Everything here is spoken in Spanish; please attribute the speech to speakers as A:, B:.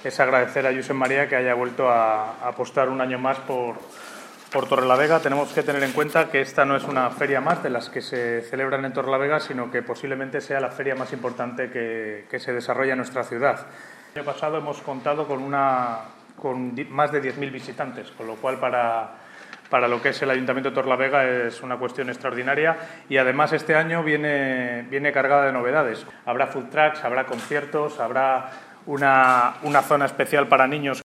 A: es agradecer a Josep María que haya vuelto a apostar un año más por Torrelavega. Tenemos que tener en cuenta que esta no es una feria más de las que se celebran en Torrelavega, sino que posiblemente sea la feria más importante que se desarrolla en nuestra ciudad. El año pasado hemos contado con más de 10.000 visitantes, con lo cual para lo que es el Ayuntamiento de Torrelavega es una cuestión extraordinaria, y además este año viene cargada de novedades. Habrá food trucks, habrá conciertos, habrá una zona especial para niños